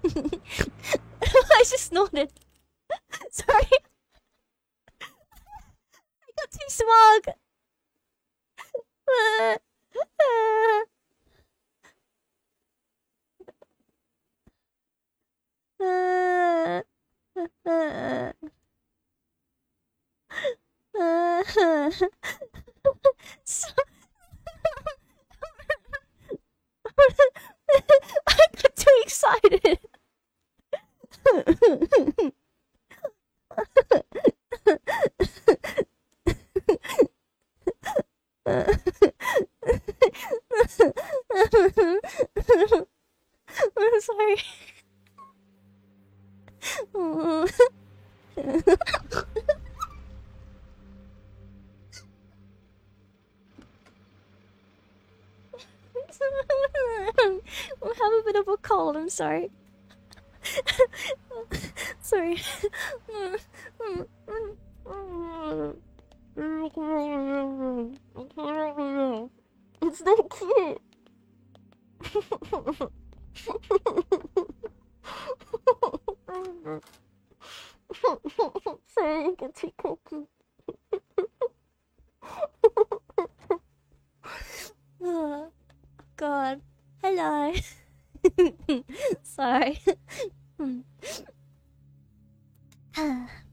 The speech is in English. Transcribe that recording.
I just snorted. Sorry. I got too smug. So I got too excited. I'm sorry. I have a bit of a cold, I'm sorry. Sorry. It's not cute. Sorry, you get too cookie. Oh, God. Hello. Sorry.